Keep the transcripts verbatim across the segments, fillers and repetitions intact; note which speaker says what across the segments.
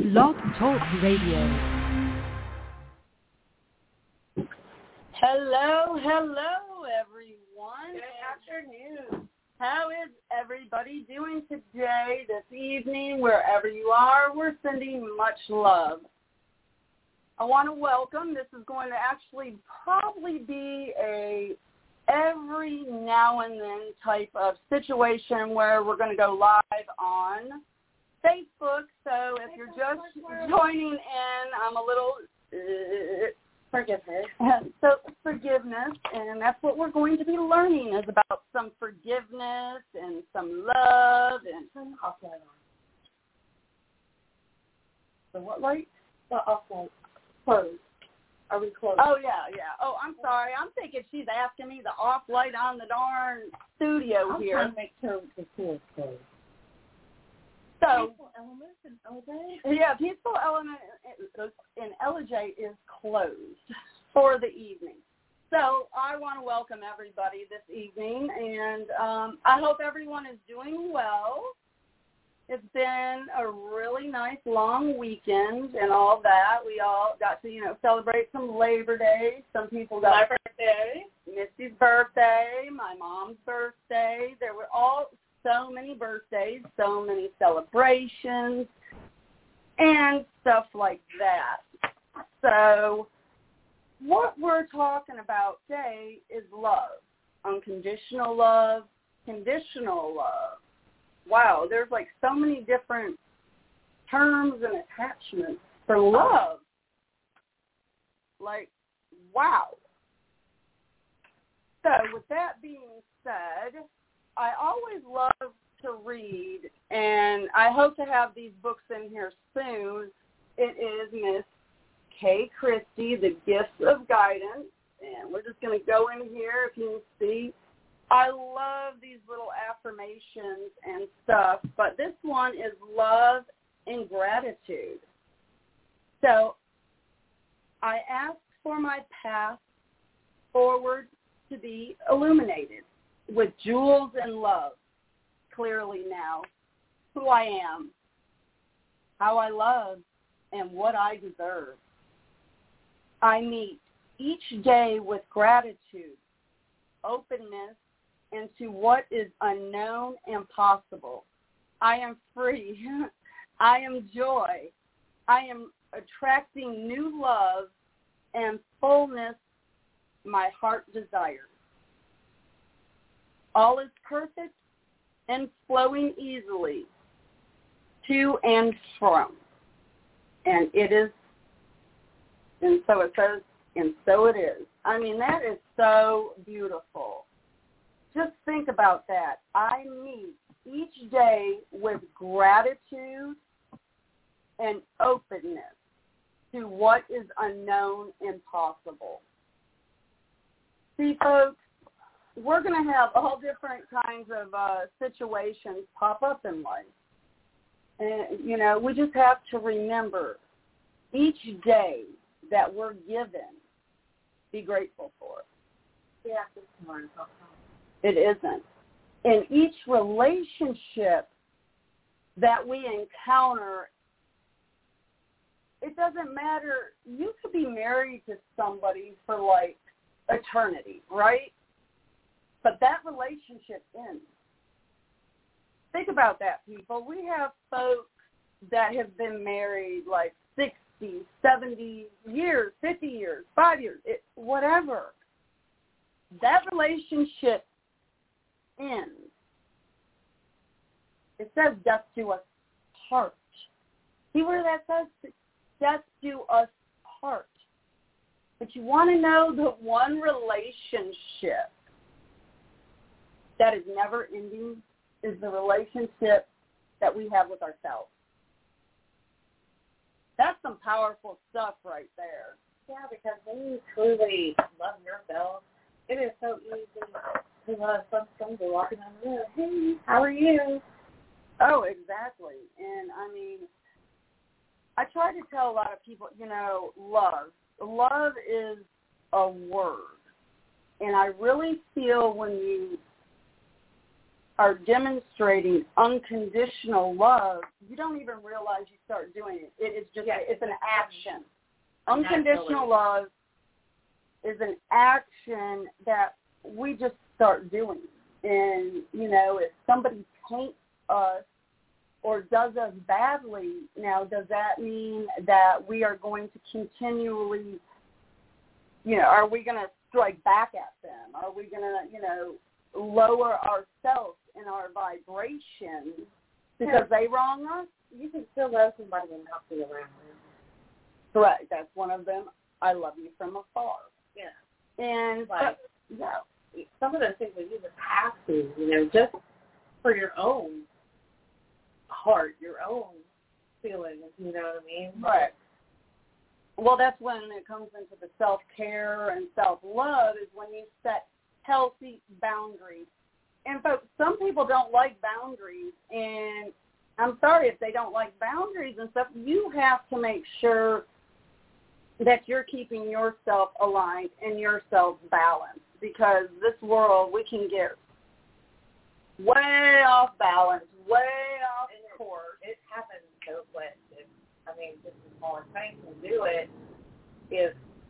Speaker 1: Blog Talk Radio.
Speaker 2: Hello, hello, everyone.
Speaker 3: Good afternoon.
Speaker 2: How is everybody doing today, this evening, wherever you are? We're sending much love. I want to welcome, this is going to actually probably be a every now and then type of situation where we're going to go live on Facebook. So if you're just joining in, I'm a little... Uh,
Speaker 3: Forgiveness.
Speaker 2: So forgiveness, and that's what we're going to be learning, is about some forgiveness and some love and
Speaker 3: Turn the off light on.
Speaker 2: the what light?
Speaker 3: The off light. Closed. Are we closed?
Speaker 2: Oh, yeah, yeah. Oh, I'm sorry. I'm thinking she's asking me the off light on the darn studio
Speaker 3: I'm
Speaker 2: here.
Speaker 3: trying to make sure the door is closed.
Speaker 2: So,
Speaker 3: Peaceful Elements in L J?
Speaker 2: yeah, Peaceful Element in L J is closed for the evening. So I want to welcome everybody this evening, and um, I hope everyone is doing well. It's been a really nice long weekend and all that. We all got to, you know, celebrate some Labor Day. Some people got
Speaker 3: My birthday.
Speaker 2: Missy's birthday, my mom's birthday. There were all so many birthdays, so many celebrations, and stuff like that. So what we're talking about today is love, unconditional love, conditional love. Wow, there's like so many different terms and attachments for love. Like, wow. So with that being said, I always love to read, and I hope to have these books in here soon. It is Miss Kay Christie, The Gifts of Guidance, and we're just going to go in here if you can see. I love these little affirmations and stuff, but this one is love and gratitude. So I ask for my path forward to be illuminated with jewels and love, clearly now, who I am, how I love, and what I deserve. I meet each day with gratitude, openness, and to what is unknown and possible. I am free. I am joy. I am attracting new love and fullness my heart desires. All is perfect and flowing easily to and from. And it is, and so it says, and so it is. I mean, that is so beautiful. Just think about that. I meet each day with gratitude and openness to what is unknown and possible. See, folks, we're going to have all different kinds of uh, situations pop up in life. And, you know, we just have to remember each day that we're given, be grateful for it.
Speaker 3: Yeah, this morning.
Speaker 2: It isn't. In each relationship that we encounter, it doesn't matter. You could be married to somebody for, like, eternity, right? But that relationship ends. Think about that, people. We have folks that have been married like sixty, seventy years, fifty years, five years, it, whatever. That relationship ends. It says death do us part. See where that says? Death do us part. But you want to know the one relationship that is never ending is the relationship that we have with ourselves. That's some powerful stuff right there.
Speaker 3: Yeah, because when you truly love yourself, it is so easy to love some stranger walking down the road. Hey, how are you?
Speaker 2: Oh, exactly. And, I mean, I try to tell a lot of people, you know, love. Love is a word. And I really feel when you are demonstrating unconditional love, you don't even realize you start doing it. It is just, yeah, it's an action. Unconditional love is an action that we just start doing. And, you know, if somebody taints us or does us badly, now does that mean that we are going to continually, you know, are we going to strike back at them? Are we going to, you know, lower ourselves in our vibration because they wrong us?
Speaker 3: You can still love somebody and not be around them.
Speaker 2: Correct. That's one of them. I love you from afar.
Speaker 3: Yeah.
Speaker 2: And
Speaker 3: like,
Speaker 2: uh, yeah.
Speaker 3: some of those things that you just have to, you know, just for your own heart, your own feelings, you know what I mean?
Speaker 2: Right. Well, that's when it comes into the self-care and self-love is when you set healthy boundaries. And folks, some people don't like boundaries, and I'm sorry if they don't like boundaries and stuff. You have to make sure that you're keeping yourself aligned and yourself balanced, because this world, we can get way off balance, way off course.
Speaker 3: It happens so quick. It, I mean, just the smallest thing can do it if,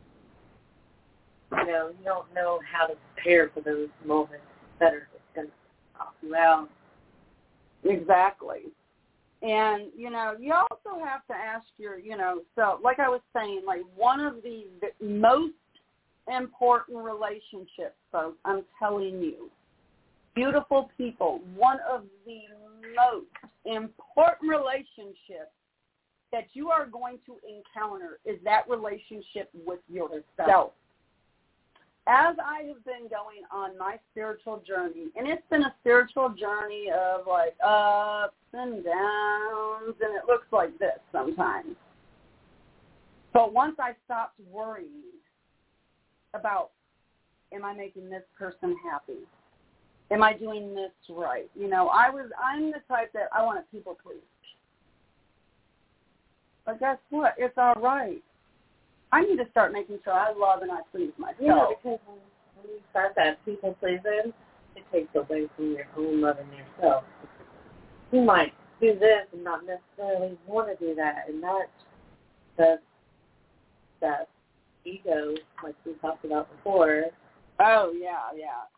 Speaker 3: you know, you don't know how to prepare for those moments that are just going to knock you out.
Speaker 2: Exactly. And, you know, you also have to ask your, you know, so like I was saying, like one of the, the most important relationships, folks, I'm telling you, beautiful people, one of the most important relationships that you are going to encounter is that relationship with yourself. As I have been going on my spiritual journey, and it's been a spiritual journey of like ups and downs, and it looks like this sometimes. But once I stopped worrying about, am I making this person happy? Am I doing this right? You know, I was, I'm the type that I want to people please. But guess what? It's all right. I need to start making sure I love and I please myself.
Speaker 3: Yeah, because when, when you start that people pleasing, it takes away from your own loving yourself. You might do this and not necessarily want to do that, and that's the that ego, like we talked about before.
Speaker 2: Oh yeah, yeah.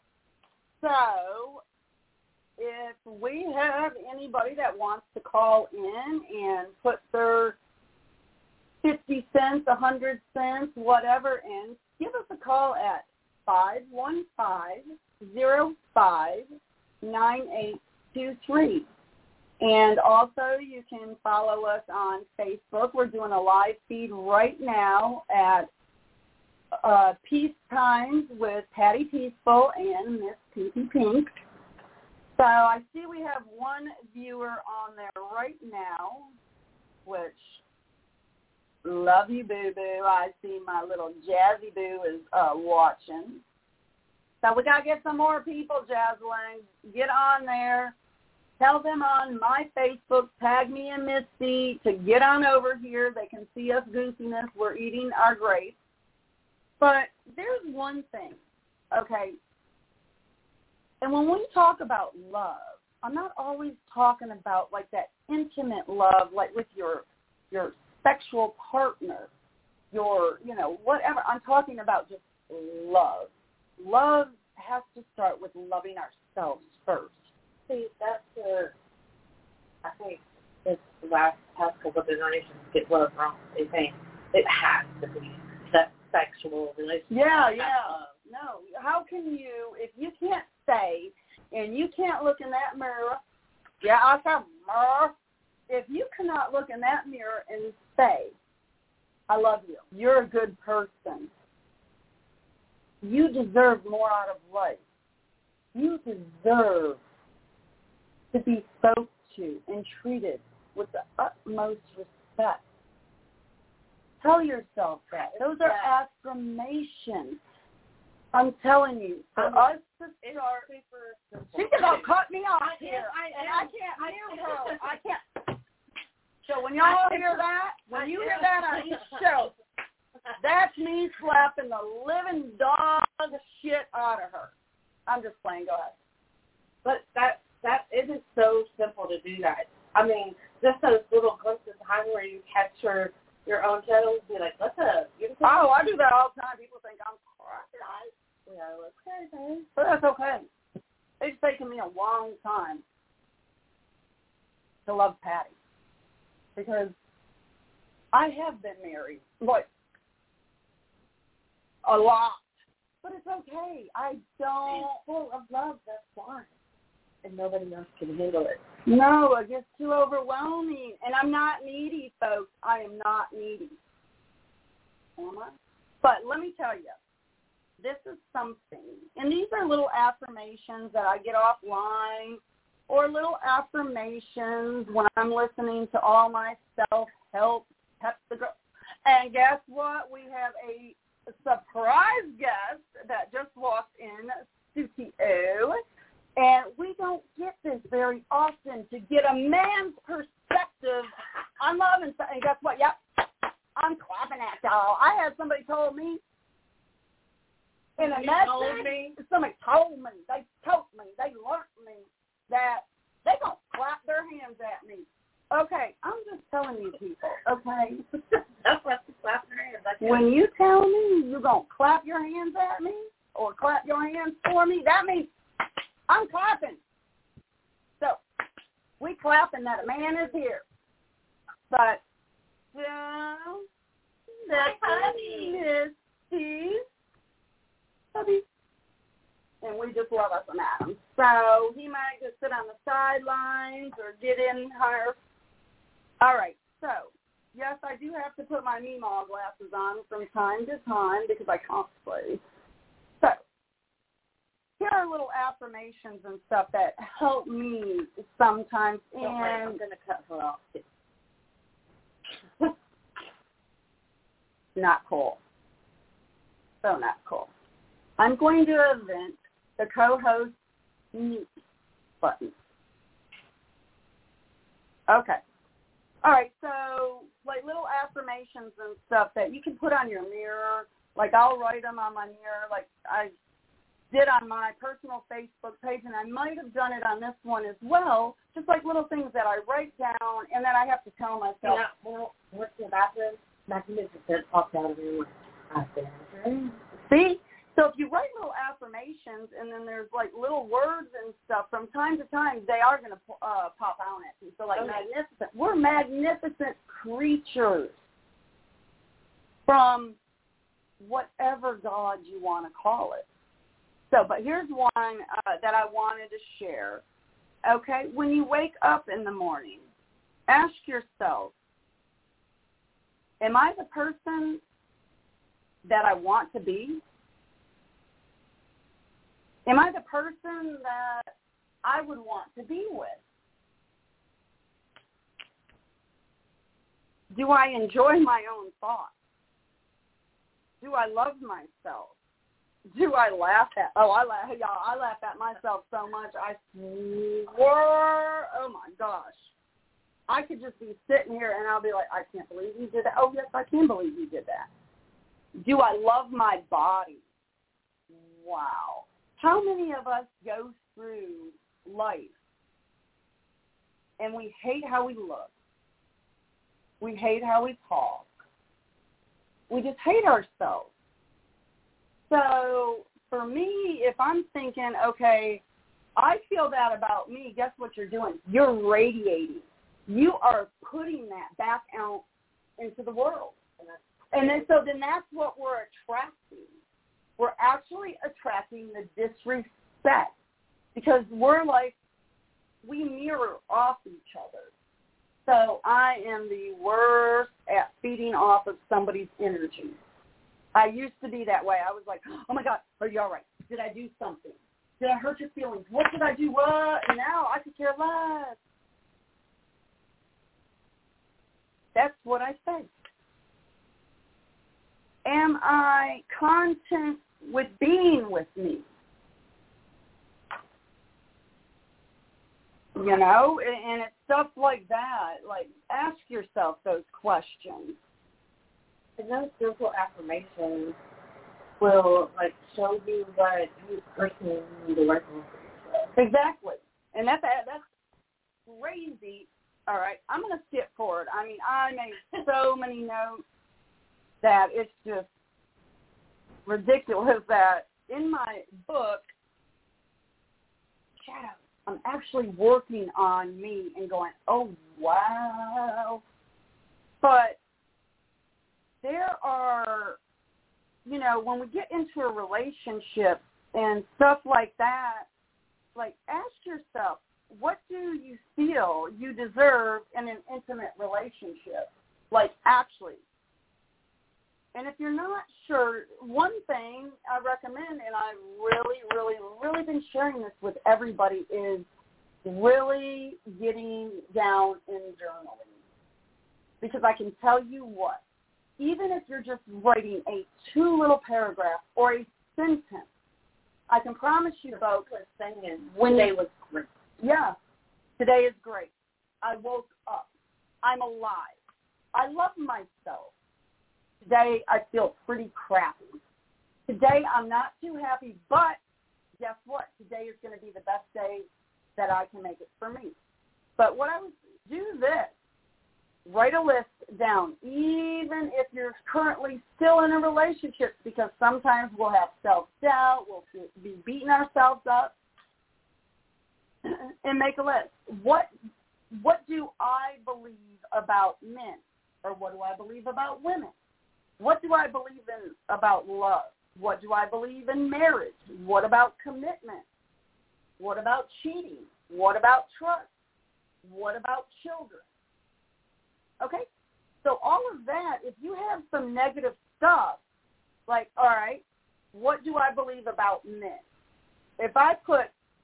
Speaker 2: So, if we have anybody that wants to call in and put their fifty cents, a hundred cents, whatever in, give us a call at five one five, zero five, nine eight two three. And also you can follow us on Facebook. We're doing a live feed right now at uh, Peace Times with Patty Peaceful and Miss Pinky Pink. So I see we have one viewer on there right now, which, love you, boo-boo. I see my little Jazzy Boo is uh, watching. So we got to get some more people, Jazzling. Get on there. Tell them on my Facebook, tag me and Misty, to get on over here. They can see us goofiness. We're eating our grapes. But there's one thing, okay? And when we talk about love, I'm not always talking about like that intimate love, like with your your sexual partner, your, you know, whatever. I'm talking about just love. Love has to start with loving ourselves first.
Speaker 3: See, that's the, I think this last past couple of generations get love wrong. They think it has to be that sexual relationship.
Speaker 2: Yeah, yeah. No, how can you, if you can't say, and you can't look in that mirror, yeah, I said mirror, if you cannot look in that mirror and say, I love you, you're a good person, you deserve more out of life. You deserve to be spoke to and treated with the utmost respect. Tell yourself that. Those are affirmations. I'm telling you, for um, us to start, she's going to cut me off here, I and I can't hear her. I can't. So when y'all hear that, when you hear that on each show, that's me slapping the living dog shit out of her. I'm just playing. Go ahead.
Speaker 3: But that that it is so simple to do that. I mean, just those little glimpses of time where you catch your, your own shadows, be like, what's up?
Speaker 2: Oh, I do that all the time. People think I'm crazy.
Speaker 3: Yeah, okay, babe.
Speaker 2: But that's okay. It's taken me a long time to love Patty because I have been married, like, a lot. But it's okay. I don't.
Speaker 3: It's full of love, that's why. And nobody else can handle it.
Speaker 2: No, it gets too overwhelming. And I'm not needy, folks. I am not needy. Am I? But let me tell you, this is something. And these are little affirmations that I get offline or little affirmations when I'm listening to all my self-help, pep the girl. And guess what? We have a surprise guest that just walked in, Suki O. And we don't get this very often, to get a man's perspective on love. And, and guess what? Yep, I'm clapping at y'all. I had somebody told me in a message, somebody told me, they told me, they learned me that they going to clap their hands at me. Okay, I'm just telling you people, okay?
Speaker 3: That's what the clap their hands.
Speaker 2: When you tell me you're going to clap your hands at me or clap your hands for me, that means I'm clapping. So, we clapping that a man is here. But, down, that's Misty. Hubby. And we just love us an Adam. So, he might just sit on the sidelines or get in her. All right, so, yes, I do have to put my Meemaw glasses on from time to time because I can't play. So, here are little affirmations and stuff that help me sometimes. And
Speaker 3: Don't worry, I'm going to cut her off too.
Speaker 2: Not cool. So not cool. I'm going to event the co-host mute button. Okay. All right, so like little affirmations and stuff that you can put on your mirror. Like I'll write them on my mirror like I did on my personal Facebook page, and I might have done it on this one as well, just like little things that I write down and then I have to tell myself.
Speaker 3: Yeah, well, what's the bathroom? Magnificent popped out of your bathroom.
Speaker 2: See? So if you write little affirmations and then there's like little words and stuff, from time to time they are going to uh, pop out at you. So like okay. Magnificent. We're magnificent creatures from whatever God you want to call it. So, but here's one uh, that I wanted to share. Okay, when you wake up in the morning, ask yourself, am I the person that I want to be? Am I the person that I would want to be with? Do I enjoy my own thoughts? Do I love myself? Do I laugh at, oh, I laugh, y'all, I laugh at myself so much, I swear, oh my gosh. I could just be sitting here and I'll be like, I can't believe you did that. Oh, yes, I can believe you did that. Do I love my body? Wow. How many of us go through life and we hate how we look? We hate how we talk. We just hate ourselves. So for me, if I'm thinking, okay, I feel that about me, guess what you're doing? You're radiating. You are putting that back out into the world. And then so then that's what we're attracting. We're actually attracting the disrespect because we're like, we mirror off each other. So I am the worst at feeding off of somebody's energy. I used to be that way. I was like, oh, my God, are you all right? Did I do something? Did I hurt your feelings? What did I do? What? And now I could care less. That's what I say. Am I content with being with me? You know, and it's stuff like that. Like, ask yourself those questions.
Speaker 3: And those simple affirmations will, like, show you what you personally need to work on for yourself.
Speaker 2: Exactly. And that's, that's crazy. All right, I'm going to skip forward. I mean, I made so many notes that it's just ridiculous that in my book, Shadow, I'm actually working on me and going, oh, wow. But there are, you know, when we get into a relationship and stuff like that, like, ask yourself, what do you feel you deserve in an intimate relationship? Like, actually. And if you're not sure, one thing I recommend, and I've really, really, really been sharing this with everybody, is really getting down in journaling. Because I can tell you what, even if you're just writing a two-little paragraph or a sentence, I can promise you, folks, when today was great. Yeah, today is great. I woke up. I'm alive. I love myself. Today I feel pretty crappy. Today I'm not too happy, but guess what? Today is going to be the best day that I can make it for me. But what I would do this, write a list down, even if you're currently still in a relationship, because sometimes we'll have self-doubt, we'll be beating ourselves up, and make a list. What what do I believe about men? Or what do I believe about women? What do I believe in about love? What do I believe in marriage? What about commitment? What about cheating? What about trust? What about children? Okay? So all of that, if you have some negative stuff, like, all right, what do I believe about men? If I put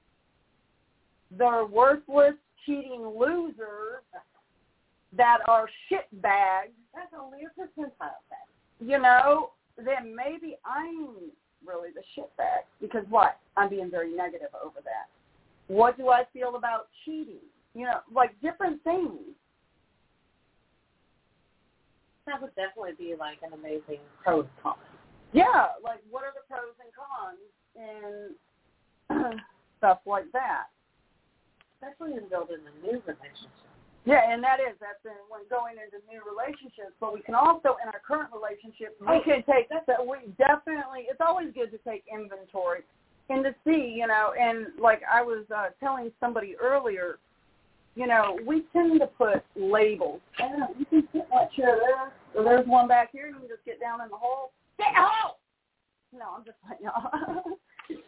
Speaker 2: the worthless, cheating losers that are shitbags, that's only a percentile thing. You know, then maybe I'm really the shitbag. Because what? I'm being very negative over that. What do I feel about cheating? You know, like different things.
Speaker 3: That would definitely be like an amazing pros and cons.
Speaker 2: Yeah, like what are the pros and cons and stuff like that.
Speaker 3: Especially in building a new relationship.
Speaker 2: Yeah, and that is, that's in, when going into new relationships. But we can also, in our current relationship, we can take, that's a, we definitely, it's always good to take inventory and to see, you know, and like I was uh, telling somebody earlier, you know, we tend to put labels. Oh, you can sit in that chair there, or there's one back here, you can just get down in the hole. Get in the hole! No, I'm just like, no.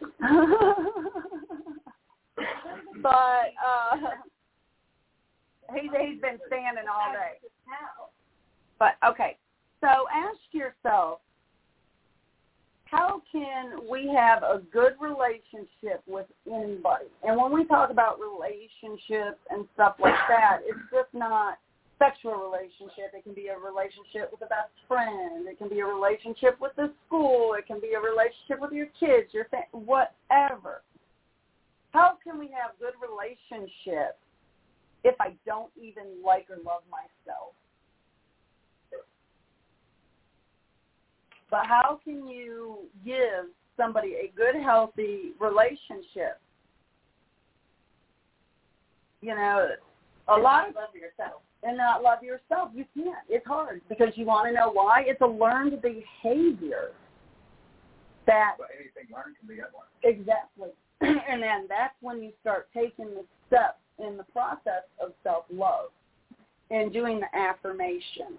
Speaker 2: But, uh, He's, he's been standing all day. But, okay, so ask yourself, how can we have a good relationship with anybody? And when we talk about relationships and stuff like that, it's just not sexual relationship. It can be a relationship with a best friend. It can be a relationship with the school. It can be a relationship with your kids, your family, whatever. How can we have good relationships if I don't even like or love myself? But how can you give somebody a good, healthy relationship? You know, a
Speaker 3: and
Speaker 2: lot of
Speaker 3: love yourself.
Speaker 2: And not love yourself. You can't. It's hard because you want to know why? It's a learned behavior. That
Speaker 4: But anything learned can be unlearned.
Speaker 2: Exactly. And then that's when you start taking the steps in the process of self-love and doing the affirmation.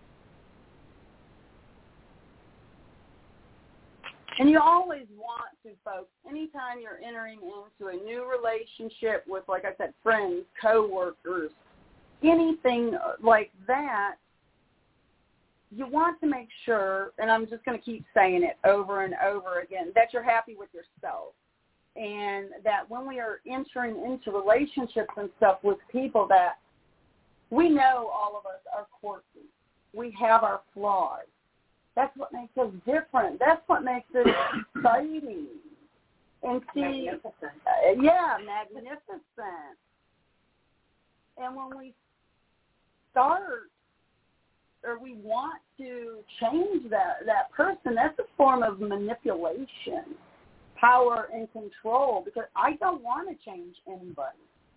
Speaker 2: And you always want to, folks, anytime you're entering into a new relationship with, like I said, friends, coworkers, anything like that, you want to make sure, and I'm just going to keep saying it over and over again, that you're happy with yourself. And that when we are entering into relationships and stuff with people, that we know all of us are quirky. We have our flaws. That's what makes us different. That's what makes it exciting. And see,
Speaker 3: Magnificent.
Speaker 2: Uh, yeah, magnificent. And when we start or we want to change that, that person, that's a form of manipulation, power, and control, because I don't want to change anybody.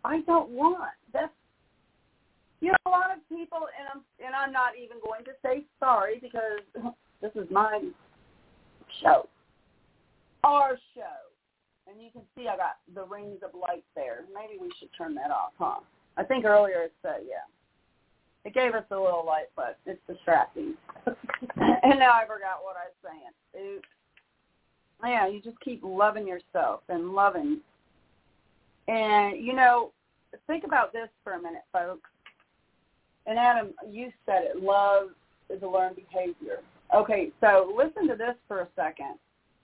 Speaker 2: I don't want. That's, you know, a lot of people, and I'm, and I'm not even going to say sorry because this is my show, our show. And you can see I got the rings of light there. Maybe we should turn that off, huh? I think earlier it said, yeah. It gave us a little light, but it's distracting. And now I forgot what I was saying. Oops. Yeah, you just keep loving yourself and loving. And, you know, think about this for a minute, folks. And, Adam, you said it. Love is a learned behavior. Okay, so listen to this for a second.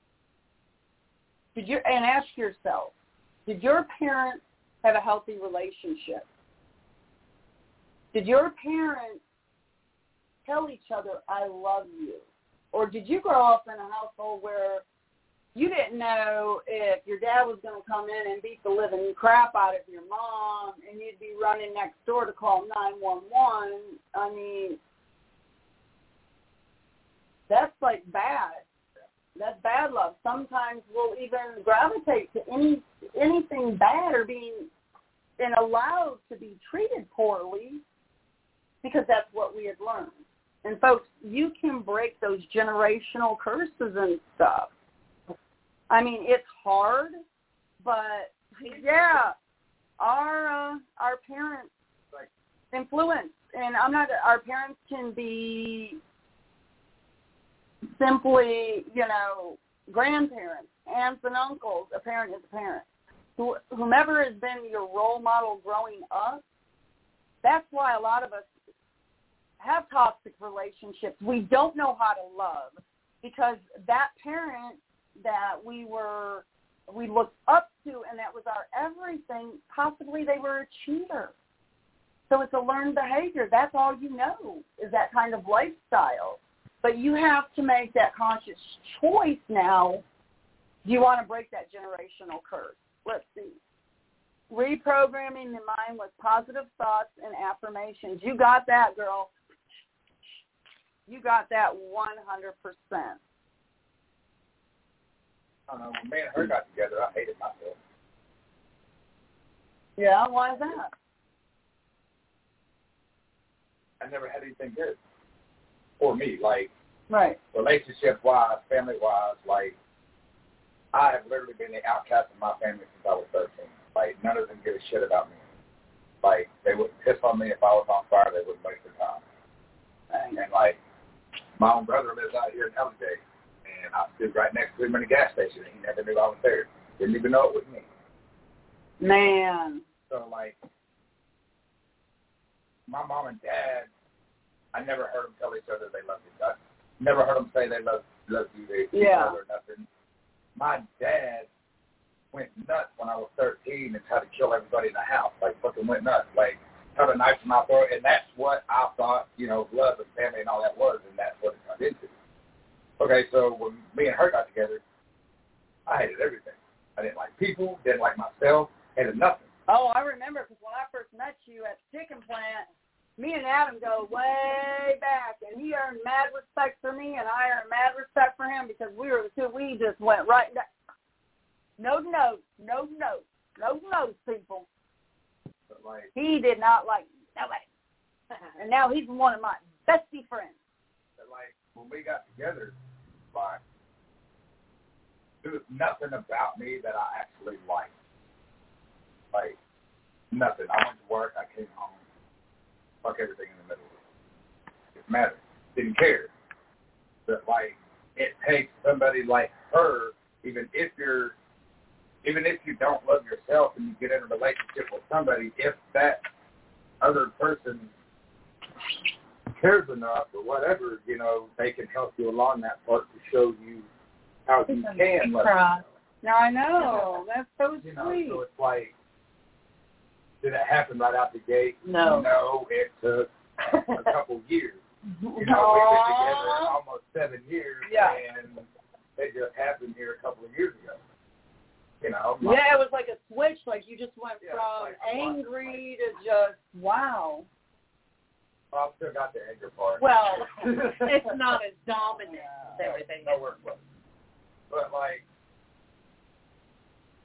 Speaker 2: Did you, and ask yourself, did your parents have a healthy relationship? Did your parents tell each other, I love you? Or did you grow up in a household where you didn't know if your dad was going to come in and beat the living crap out of your mom and you'd be running next door to call nine one one? I mean, that's like bad. That's bad love. Sometimes we'll even gravitate to any anything bad or being and allowed to be treated poorly because that's what we had learned. And folks, you can break those generational curses and stuff. I mean, it's hard, but yeah, our uh, our parents influence, and I'm not. Our parents can be simply, you know, grandparents, aunts and uncles. A parent is a parent. Whomever has been your role model growing up, that's why a lot of us have toxic relationships. We don't know how to love because that parent that we were, we looked up to and that was our everything, possibly they were a cheater. So it's a learned behavior. That's all you know is that kind of lifestyle. But you have to make that conscious choice now. Do you want to break that generational curse? Let's see. Reprogramming the mind with positive thoughts and affirmations. You got that, girl. You got that one hundred percent.
Speaker 4: I don't know. When me and her got together, I hated myself.
Speaker 2: Yeah, why is that?
Speaker 4: I never had anything good for me, like
Speaker 2: right.
Speaker 4: relationship-wise, family-wise. Like, I have literally been the outcast of my family since I was thirteen. Like, none of them give a shit about me. Like, they wouldn't piss on me if I was on fire. They wouldn't waste their time. And, and like, my own brother lives out here in Holiday, and I stood right next to him in a gas station, and he never knew I was there. Didn't even know it was me.
Speaker 2: Man.
Speaker 4: So, like, my mom and dad, I never heard them tell each other they loved each other. Never heard them say they loved, loved you, they
Speaker 2: yeah.
Speaker 4: or nothing. My dad went nuts when I was thirteen and tried to kill everybody in the house. Like, fucking went nuts. Like, cut a knife to my throat. And that's what I thought, you know, love and family and all that was, and that's what it turned into. Okay, so when me and her got together, I hated everything. I didn't like people, didn't like myself, hated nothing.
Speaker 2: Oh, I remember because when I first met you at the chicken plant, me and Adam go way back, and he earned mad respect for me, and I earned mad respect for him because we were the two. We just went right down. No notes, no notes, no notes, people.
Speaker 4: But like,
Speaker 2: he did not like nobody. And now he's one of my bestie friends.
Speaker 4: But like, when we got together, like, there was nothing about me that I actually liked. Like, nothing. I went to work, I came home, fuck everything in the middle. It didn't matter. Didn't care. But, like, it takes somebody like her, even if you're, even if you don't love yourself and you get in a relationship with somebody, if that other person cares enough or whatever, you know, they can help you along that part to show you how you can love yourself.
Speaker 2: Now, I know. That's so
Speaker 4: you
Speaker 2: sweet.
Speaker 4: Know, so it's like, did it happen right out the gate?
Speaker 2: No.
Speaker 4: No, it took a couple years. You know, we've been together almost seven years,
Speaker 2: yeah.
Speaker 4: and it just happened here a couple of years ago. You know. My,
Speaker 2: yeah, it was like a switch. Like you just went
Speaker 4: yeah,
Speaker 2: from
Speaker 4: like
Speaker 2: angry to just, wow.
Speaker 4: Well, I've still got the anger part.
Speaker 3: Well, it's not as dominant as everything
Speaker 4: no, no work was. But, like,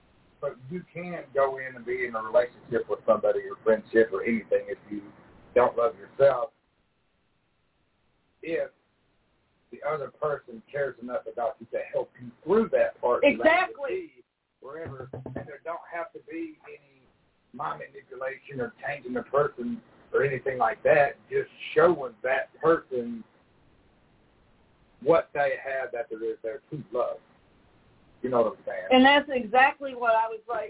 Speaker 4: but you can go in and be in a relationship with somebody or friendship or anything if you don't love yourself. If the other person cares enough about you to help you through that part.
Speaker 2: Exactly.
Speaker 4: Wherever, and there don't have to be any mind manipulation or changing the person or anything like that. Just showing that person what they have that there is their true love. You know what I'm saying?
Speaker 2: And that's exactly what I was like.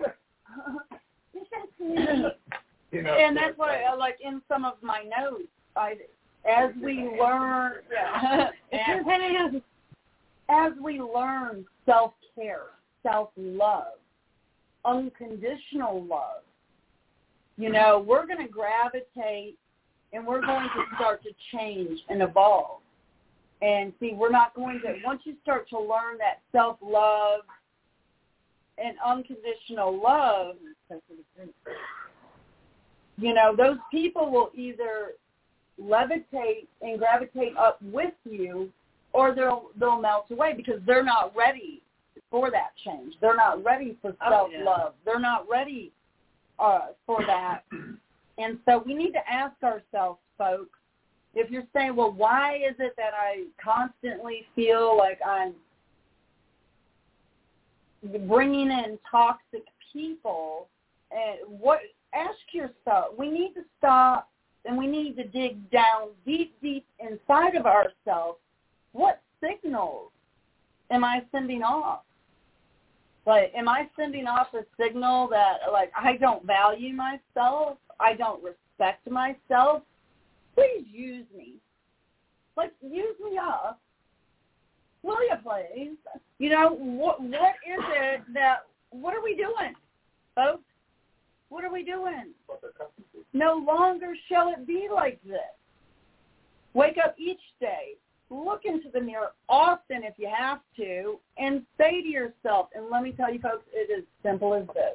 Speaker 4: you know,
Speaker 2: and that's what I like in some of my notes. I, as we learn, yeah, as, as we learn self-care, self-love, unconditional love, you know, we're going to gravitate and we're going to start to change and evolve. And see, we're not going to, once you start to learn that self-love and unconditional love, you know, those people will either levitate and gravitate up with you, or they'll they'll melt away because they're not ready for that change. They're not ready for self-love. Oh, yeah. They're not ready uh, for that. And so we need to ask ourselves, folks, if you're saying, well, why is it that I constantly feel like I'm bringing in toxic people? And what? Ask yourself. We need to stop and we need to dig down deep, deep inside of ourselves. What signals am I sending off? Like, am I sending off a signal that, like, I don't value myself? I don't respect myself? Please use me. Like, use me up. Will you please? You know, what what is it that, what are we doing, folks? What are we doing? No longer shall it be like this. Wake up each day. Look into the mirror often if you have to, and say to yourself, and let me tell you, folks, it is simple as this.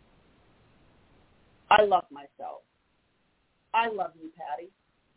Speaker 2: I love myself. I love you, Patty.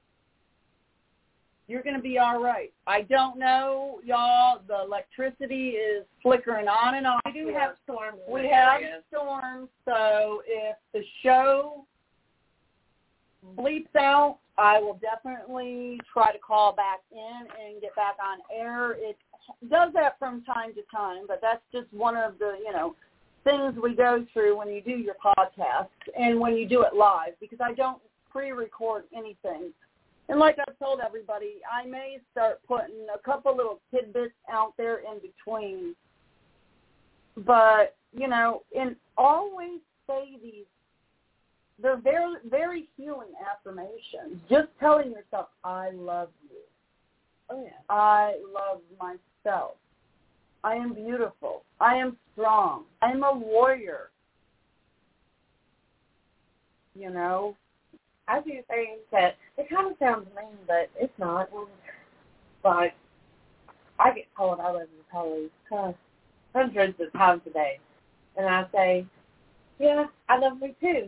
Speaker 2: You're going to be all right. I don't know, y'all. The electricity is flickering on and off.
Speaker 3: We do have storms.
Speaker 2: We have storms, so if the show bleeps out, I will definitely try to call back in and get back on air. It does that from time to time, but that's just one of the, you know, things we go through when you do your podcast and when you do it live, because I don't pre-record anything. And like I've told everybody, I may start putting a couple little tidbits out there in between. But, you know, and always say these, they're very, very healing affirmations. Just telling yourself, I love you. Oh, yeah. I love myself. I am beautiful. I am strong. I am a warrior. You know?
Speaker 3: I do things that, it kind of sounds mean, but it's not. Like, I get told I love you probably huh, hundreds of times a day. And I say, yeah, I love me too.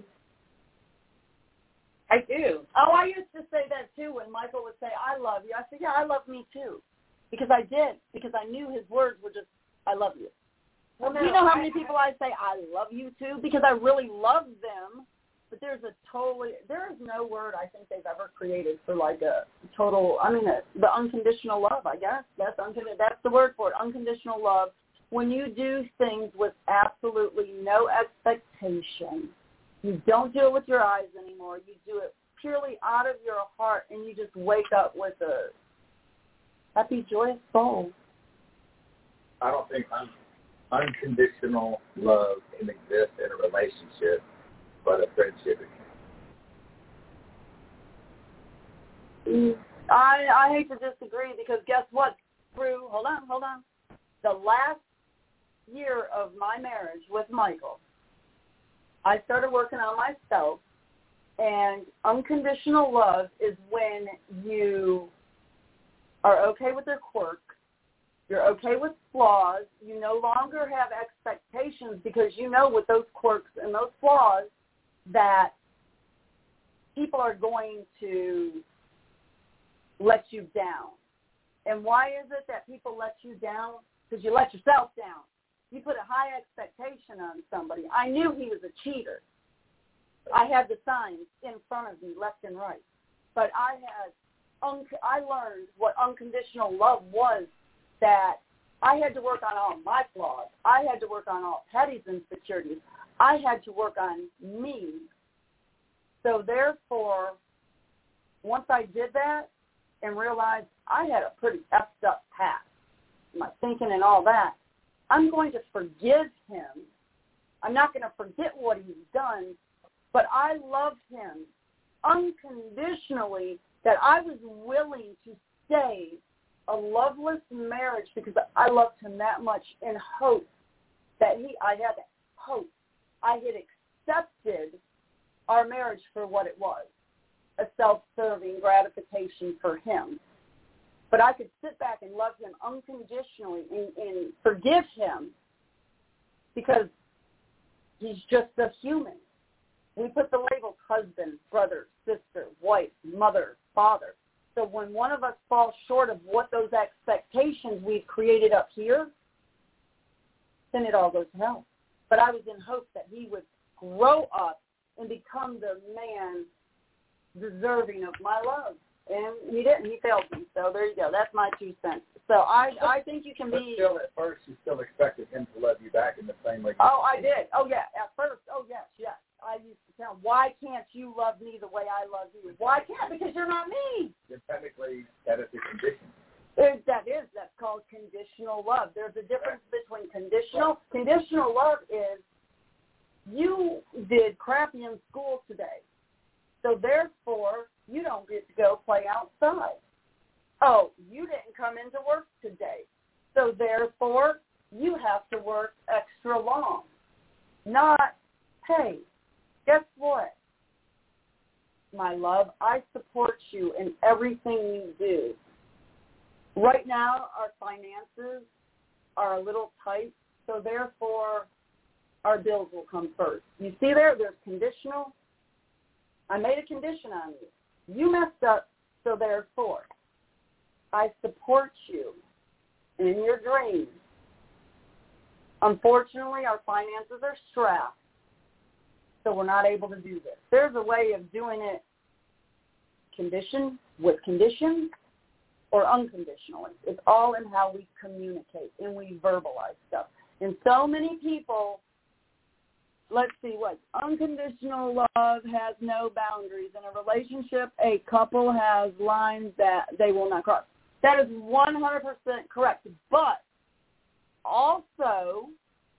Speaker 3: I do.
Speaker 2: Oh, I used to say that too when Michael would say, I love you. I said, yeah, I love me too. Because I did. Because I knew his words were just, I love you. Well, no, you know how many I, people I say, I love you too? Because I really love them. But there's a totally, there is no word I think they've ever created for like a total, I mean, a, the unconditional love, I guess. That's uncond- That's the word for it, unconditional love. When you do things with absolutely no expectation, you don't do it with your eyes anymore. You do it purely out of your heart, and you just wake up with a happy, joyous soul.
Speaker 4: I don't think un- unconditional love can exist in a relationship, but a friendship
Speaker 2: again. I I hate to disagree because guess what? Through hold on, hold on. The last year of my marriage with Michael, I started working on myself, and unconditional love is when you are okay with their quirks, you're okay with flaws, you no longer have expectations because you know with those quirks and those flaws that people are going to let you down. And why is it that people let you down? Because you let yourself down. you put a high expectation on somebody. I knew he was a cheater. I had the signs in front of me, left and right. But I had, un- I learned what unconditional love was, that I had to work on all my flaws. I had to work on all Patty's insecurities. I had to work on me. So therefore, once I did that and realized I had a pretty effed up past, my thinking and all that, I'm going to forgive him. I'm not going to forget what he's done, but I loved him unconditionally, that I was willing to stay a loveless marriage because I loved him that much, in hope that he, I had hope. I had accepted our marriage for what it was, a self-serving gratification for him. But I could sit back and love him unconditionally and, and forgive him because he's just a human. We put the labels husband, brother, sister, wife, mother, father. So when one of us falls short of what those expectations we've created up here, then it all goes to hell. But I was in hopes that he would grow up and become the man deserving of my love. And he didn't. He failed me. So there you go. That's my two cents. So I I think you can
Speaker 4: but
Speaker 2: be.
Speaker 4: Still, at first, you still expected him to love you back in the same way.
Speaker 2: Oh, I did. Oh, yeah. At first. Oh, yes, yes. I used to tell him, why can't you love me the way I love you? Why can't? Because you're not me.
Speaker 4: Then technically, that is a condition.
Speaker 2: It, that is. That's called conditional love. There's a difference between conditional. Conditional love is you did crappy in school today. So therefore, you don't get to go play outside. Oh, you didn't come into work today. So therefore, you have to work extra long. Not, hey, guess what? My love, I support you in everything you do. Right now, our finances are a little tight, so therefore, our bills will come first. You see there, there's conditional. I made a condition on you. You messed up, so therefore, I support you in your dreams. Unfortunately, our finances are strapped, so we're not able to do this. There's a way of doing it condition with conditions or unconditionally. It's all in how we communicate and we verbalize stuff. And so many people, let's see what, unconditional love has no boundaries. In a relationship, a couple has lines that they will not cross. That is one hundred percent correct. But also,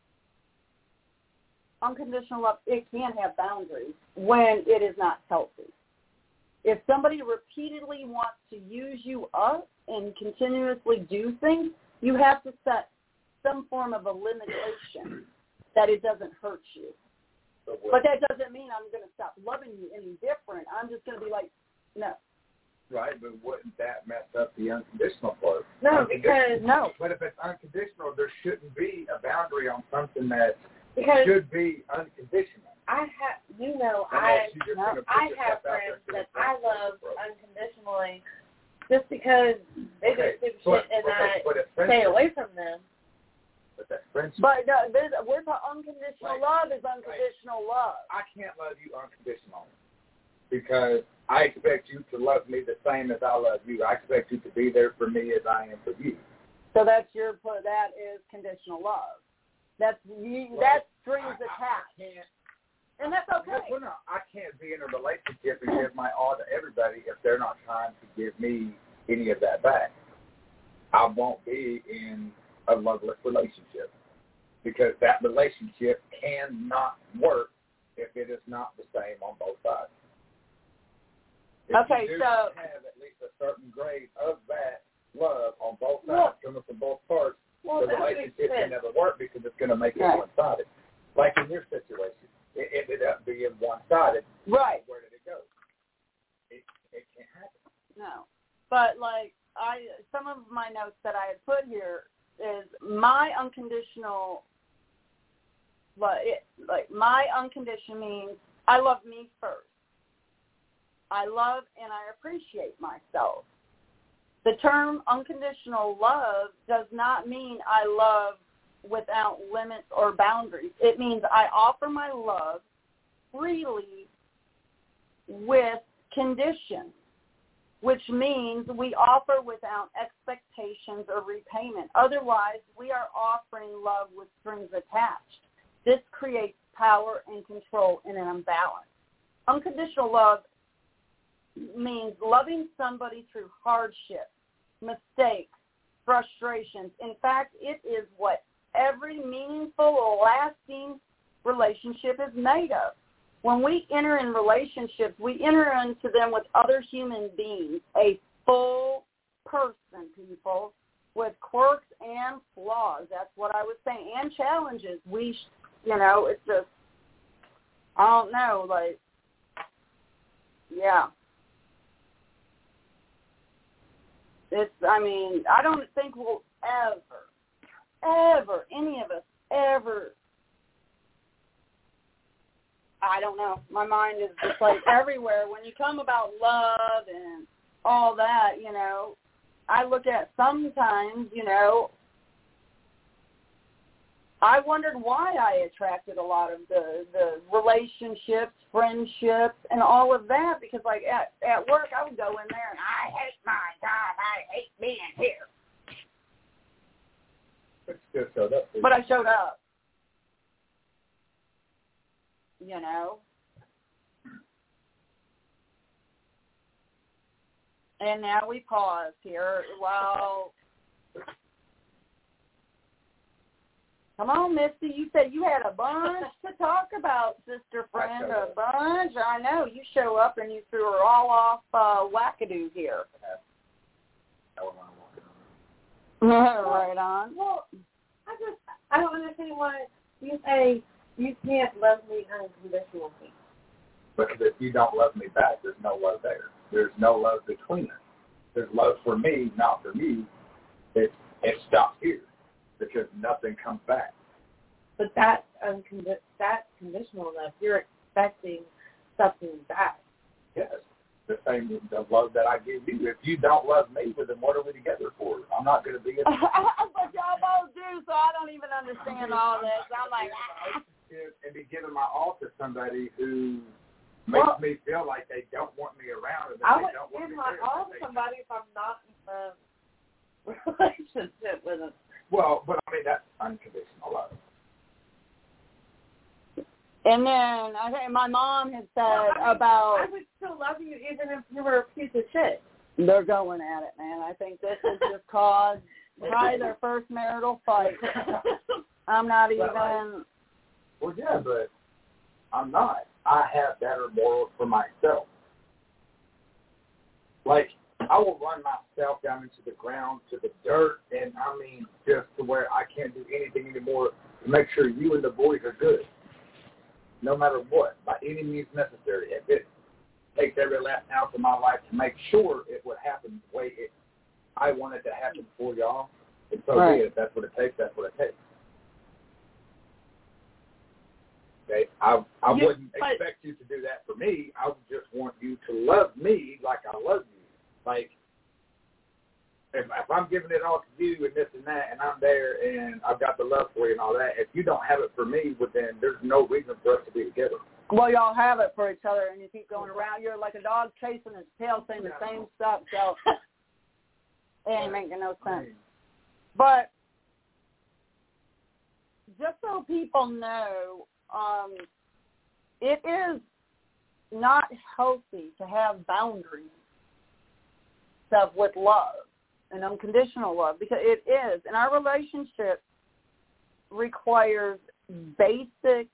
Speaker 2: unconditional love, it can have boundaries when it is not healthy. If somebody repeatedly wants to use you up and continuously do things, you have to set some form of a limitation that it doesn't hurt you. But that doesn't mean I'm going to stop loving you any different. I'm just going to be like, no.
Speaker 4: Right, but wouldn't that mess up the unconditional part?
Speaker 3: No, because
Speaker 2: no.
Speaker 4: But if it's unconditional, there shouldn't be a boundary on something that
Speaker 3: because
Speaker 4: should be unconditional.
Speaker 3: I have, you know, I
Speaker 4: no,
Speaker 3: I have friends that I love unconditionally, just because they
Speaker 4: okay,
Speaker 3: do stupid
Speaker 4: but,
Speaker 3: shit and
Speaker 4: but,
Speaker 3: I
Speaker 4: but
Speaker 3: stay away from them.
Speaker 4: But that's friendship.
Speaker 2: But uh, there's, we're talking unconditional
Speaker 4: right.
Speaker 2: love is unconditional
Speaker 4: right.
Speaker 2: love.
Speaker 4: I can't love you unconditionally because I expect you to love me the same as I love you. I expect you to be there for me as I am for you.
Speaker 2: So that's your that is conditional love. That's you,
Speaker 4: well,
Speaker 2: that strings
Speaker 4: I,
Speaker 2: attached,
Speaker 4: I, I can't,
Speaker 2: and that's okay.
Speaker 4: Well, no, I can't be in a relationship and give my all to everybody if they're not trying to give me any of that back. I won't be in a loveless relationship because that relationship cannot work if it is not the same on both sides. If
Speaker 2: okay,
Speaker 4: you do
Speaker 2: so
Speaker 4: have at least a certain grade of that love on both sides,
Speaker 2: well,
Speaker 4: coming from both parts,
Speaker 3: well,
Speaker 4: the relationship can never work because it's going to make it
Speaker 2: right.
Speaker 4: one-sided. Like in your situation, it ended up being one-sided.
Speaker 2: Right.
Speaker 4: Where did it go? It it can't happen.
Speaker 2: No, but like I, some of my notes that I had put here is my unconditional. But it, like my unconditional means I love me first. I love and I appreciate myself. The term unconditional love does not mean I love without limits or boundaries. It means I offer my love freely with conditions, which means we offer without expectations or repayment. Otherwise, we are offering love with strings attached. This creates power and control in an imbalance. Unconditional love means loving somebody through hardship, mistakes, frustrations. In fact, it is what every meaningful, lasting relationship is made of. When we enter in relationships, we enter into them with other human beings, a full person, people, with quirks and flaws. That's what I was saying, and challenges. We, you know, it's just, I don't know, like, yeah. It's, I mean, I don't think we'll ever, ever, any of us ever, I don't know. My mind is just like everywhere. When you come about love and all that, you know, I look at sometimes, you know, I wondered why I attracted a lot of the, the relationships, friendships, and all of that, because, like, at, at work, I would go in there and I hate my job. I hate being here.
Speaker 4: But still showed up.
Speaker 2: But I showed up. You know? And now we pause here while... Come on, Misty. You said you had a bunch to talk about, sister friend, a bunch. I know. You show up and you threw her all off uh, wackadoo here. Right on.
Speaker 3: Well, I just, I don't understand why you say you can't love me unconditionally.
Speaker 4: Because if you don't love me back, there's no love there. There's no love between us. There's love for me, not for you. It, it stops here because nothing comes back.
Speaker 3: But that's, uncondi- that's conditional love. You're expecting something back.
Speaker 4: Yes. The same the love that I give you. If you don't love me, well, then what are we together for? I'm not going to be.
Speaker 2: But y'all both do, so I don't even understand all this. I'm like, ah.
Speaker 4: And be giving my all to somebody who makes
Speaker 3: well,
Speaker 4: me feel like they don't want me around. And
Speaker 3: I
Speaker 4: they
Speaker 3: would
Speaker 4: don't want
Speaker 3: give
Speaker 4: me
Speaker 3: my
Speaker 4: there,
Speaker 3: all to somebody if I'm not in a relationship with them.
Speaker 4: Well, but I mean, that's unconditional love.
Speaker 2: And then I think my mom had said
Speaker 3: well, I mean,
Speaker 2: about...
Speaker 3: I would still love you even if you were a piece of shit.
Speaker 2: They're going at it, man. I think this has just caused probably their first marital fight. I'm not even...
Speaker 4: Well, well, yeah, but I'm not. I have better morals for myself. Like, I will run myself down into the ground, to the dirt, and I mean, just to where I can't do anything anymore to make sure you and the boys are good. No matter what, by any means necessary. If it takes every last ounce of my life to make sure it would happen the way it, I want it to happen for y'all, and so
Speaker 2: right.
Speaker 4: be it. If that's what it takes, that's what it takes. Okay? I I
Speaker 3: you,
Speaker 4: wouldn't expect you to do that for me. I would just want you to love me like I love you. Like, if, if I'm giving it all to you and this and that, and I'm there and I've got the love for you and all that, if you don't have it for me, well, then there's no reason for us to be together.
Speaker 2: Well, y'all have it for each other, and you keep going around. You're like a dog chasing its tail, saying the same stuff, so it ain't making no sense. But just so people know, um, it is not healthy to have boundaries stuff with love and unconditional love, because it is. And our relationship requires basic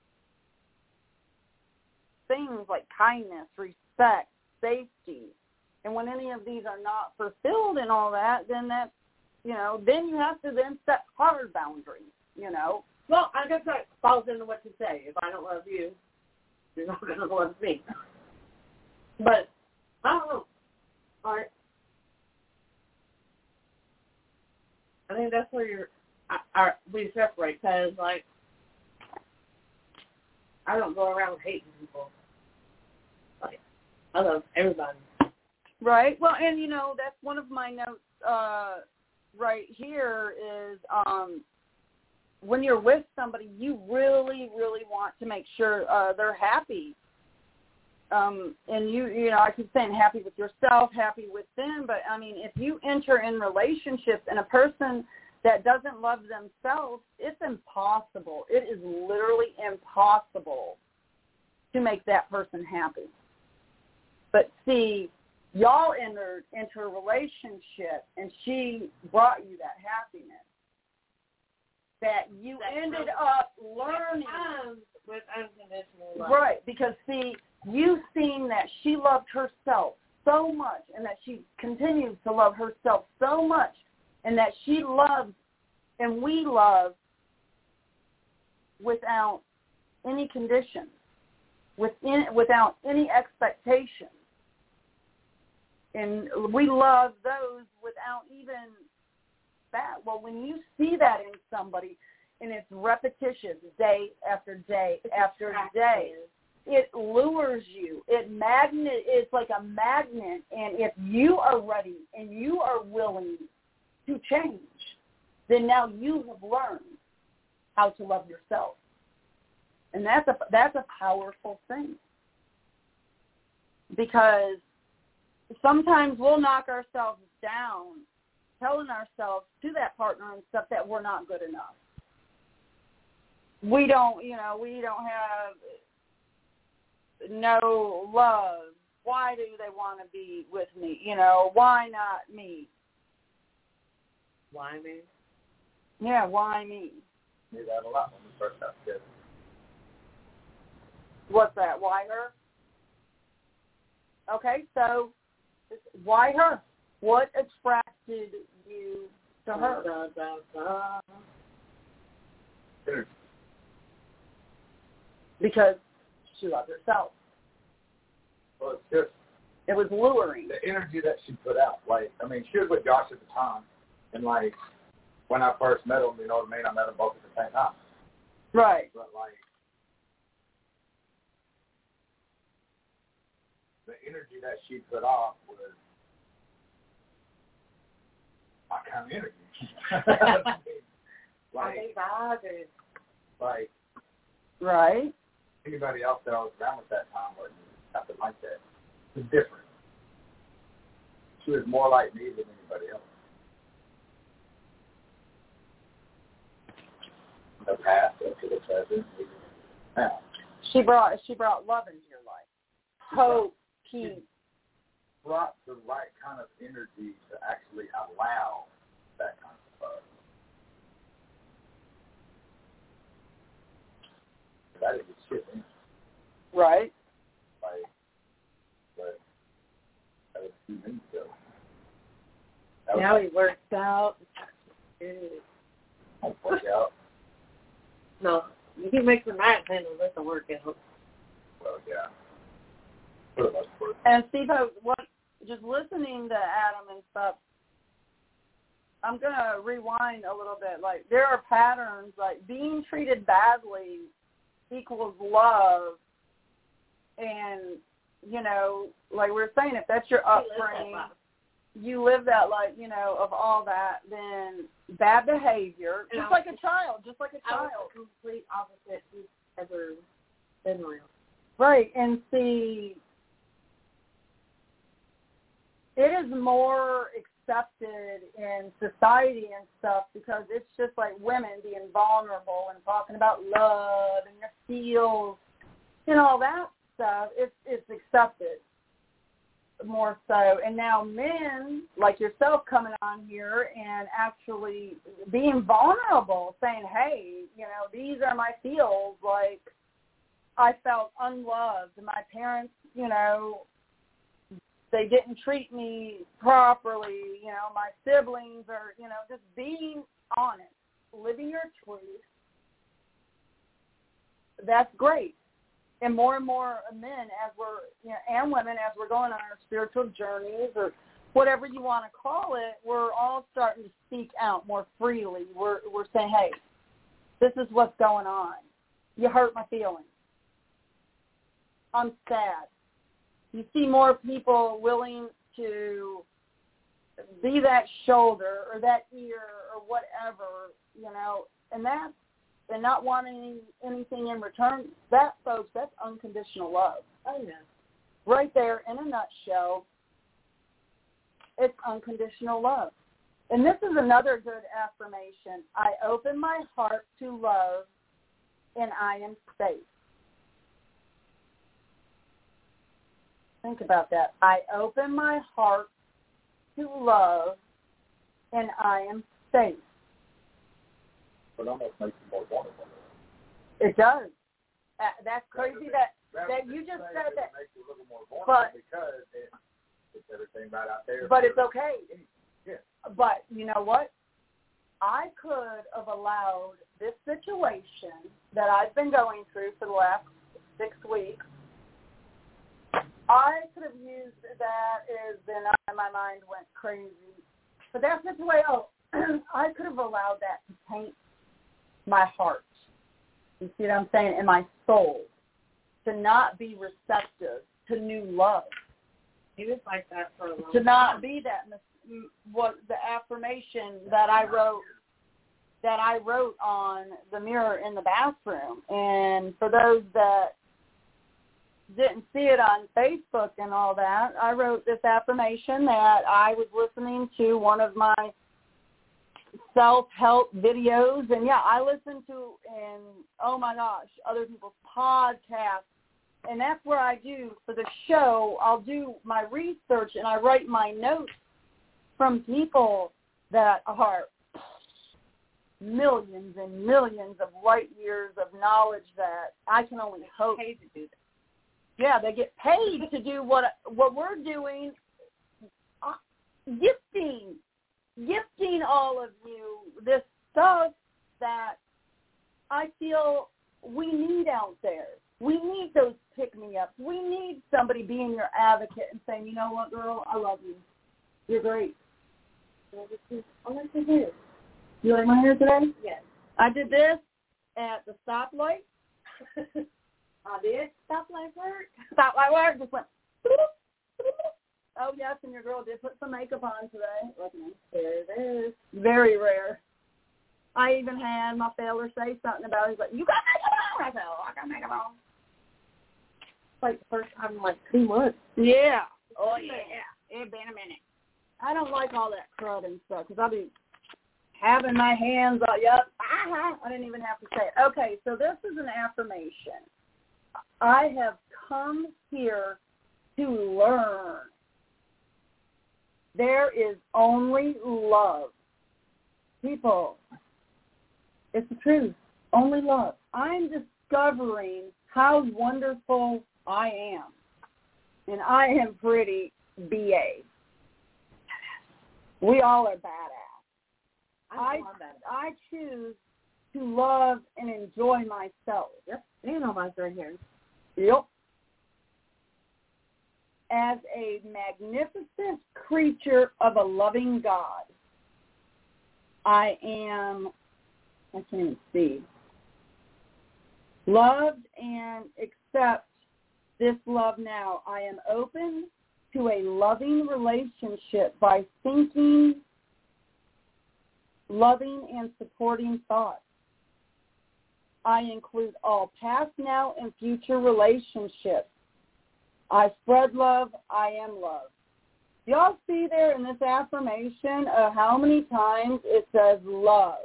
Speaker 2: things like kindness, respect, safety. And when any of these are not fulfilled and all that, then that, you know, then you have to then set hard boundaries, you know.
Speaker 3: Well, I guess that falls into what you say. If I don't love you, you're not going to love me. But, I don't know. All right. I think that's where you're, our, we separate, because, like, I don't go around hating people. Like, I love everybody.
Speaker 2: Right. Well, and, you know, that's one of my notes uh, right here is um, when you're with somebody, you really, really want to make sure uh, they're happy. Um, and you, you know, I keep saying happy with yourself, happy with them. But, I mean, if you enter in relationships and a person that doesn't love themselves, it's impossible. It is literally impossible to make that person happy. But see, y'all entered into a relationship, and she brought you that happiness that you that ended up learning
Speaker 3: with unconditional love.
Speaker 2: Right, because see, you've seen that she loved herself so much, and that she continues to love herself so much, and that she loves and we love without any conditions, within, without any expectations. And we love those without even that. Well, when you see that in somebody, and it's repetitious day after day it's after day, it lures you. It magnet. It's like a magnet. And if you are ready and you are willing to change, then now you have learned how to love yourself. And that's a that's a powerful thing. Because sometimes we'll knock ourselves down telling ourselves to that partner and stuff that we're not good enough. We don't, you know, we don't have no love. Why do they want to be with me? You know, why not me?
Speaker 3: Why me?
Speaker 2: Yeah, why me?
Speaker 4: We did that a lot when we first got together.
Speaker 2: What's that? Why her? Okay, so why her? What attracted you to her?
Speaker 3: Da, da, da.
Speaker 2: Because she loved herself.
Speaker 4: Well, it's just
Speaker 2: it was luring.
Speaker 4: The energy that she put out. Like, I mean, she was with Josh at the time, and like when I first met him, you know what I mean? I met them both at the same time.
Speaker 2: Right.
Speaker 4: But like the energy that she put off was my kind of energy. like, like,
Speaker 2: right.
Speaker 4: Anybody else that I was around at that time wasn't nothing like that. It was different. She was more like me than anybody else. The past, up to the present, even now.
Speaker 2: She brought she brought love into your life. Hope, peace.
Speaker 4: Brought the right kind of energy to actually allow that kind of love. That is a shit in.
Speaker 2: Right.
Speaker 4: Like, but that was two minutes ago. That
Speaker 3: Now
Speaker 4: was,
Speaker 3: he works out.
Speaker 4: I'll work out.
Speaker 3: No, he makes the night handle this a workout.
Speaker 4: Well, yeah. For the most part.
Speaker 2: And Steve, what, just listening to Adam and stuff, I'm going to rewind a little bit. Like, there are patterns, like being treated badly equals love. And, you know, like we were saying, if that's your upbringing, you live that life, you know, of all that, then bad behavior, just like a child, just like a child.
Speaker 3: I was the complete opposite who's ever been around.
Speaker 2: Right, and see, it is more accepted in society and stuff because it's just like women being vulnerable and talking about love and your feels and all that stuff. It's it's accepted more so. And now men like yourself coming on here and actually being vulnerable, saying, hey, you know, these are my feels. Like, I felt unloved. My parents, you know, they didn't treat me properly. You know, my siblings are, you know, just being honest, living your truth. That's great. And more and more men, as we're, you know, and women, as we're going on our spiritual journeys or whatever you want to call it, we're all starting to speak out more freely. We're we're saying, hey, this is what's going on. You hurt my feelings. I'm sad. You see more people willing to be that shoulder or that ear or whatever, you know, and that's and not wanting anything in return, that, folks, that's unconditional love.
Speaker 3: Oh, yeah.
Speaker 2: Right there, in a nutshell, it's unconditional love. And this is another good affirmation. I open my heart to love, and I am safe. Think about that. I open my heart to love, and I am safe.
Speaker 4: But almost makes you more vulnerable.
Speaker 2: It does. Uh, that's crazy that,
Speaker 4: that,
Speaker 2: that you just said that.
Speaker 4: It makes you a little more vulnerable
Speaker 2: but,
Speaker 4: because it, it's everything right out there.
Speaker 2: But it's okay.
Speaker 4: Yeah.
Speaker 2: But you know what? I could have allowed this situation that I've been going through for the last six weeks, I could have used that as then I, my mind went crazy. But that's just the way, oh, I could have allowed that to taint my heart. You see what I'm saying? And my soul to not be receptive to new love.
Speaker 3: He was like that for a long time.
Speaker 2: To not be that, what the affirmation that I wrote, that I wrote on the mirror in the bathroom. And for those that didn't see it on Facebook and all that, I wrote this affirmation that I was listening to one of my self-help videos. And, yeah, I listen to, and, oh, my gosh, other people's podcasts. And that's where I do, for the show, I'll do my research and I write my notes from people that are millions and millions of light years of knowledge that I can only hope.
Speaker 3: Paid to do that.
Speaker 2: Yeah, they get paid to do what what we're doing, uh, gifting, gifting all of you this stuff that I feel we need out there. We need those pick-me-ups. We need somebody being your advocate and saying, you know what, girl, I love you. You're great.
Speaker 3: I like to do.
Speaker 2: You like my hair today?
Speaker 3: Yes.
Speaker 2: I did this at the stoplight.
Speaker 3: I did. Stoplight work.
Speaker 2: Stoplight work. Just went, boop, boop. Oh, yes, and your girl did put some makeup on today. Look, there it is. Very rare. I even had my feller say something about it. He's like, you got makeup on? I said, oh, I got makeup on.
Speaker 3: It's like the first time in like two months.
Speaker 2: Yeah. Oh, yeah. It's been a minute. I don't like all that crud and stuff because I'll be having my hands on, yep, uh-huh. I didn't even have to say it. Okay, so this is an affirmation. I have come here to learn. There is only love. People, it's the truth. Only love. I'm discovering how wonderful I am. And I am pretty B A. We all are badass. I, I choose to love and enjoy myself.
Speaker 3: Yep. You know my right here.
Speaker 2: Yep. As a magnificent creature of a loving God, I am, I can't even see, loved and accept this love now. I am open to a loving relationship by thinking, loving, and supporting thoughts. I include all past, now, and future relationships. I spread love. I am love. Y'all see there in this affirmation uh, how many times it says love.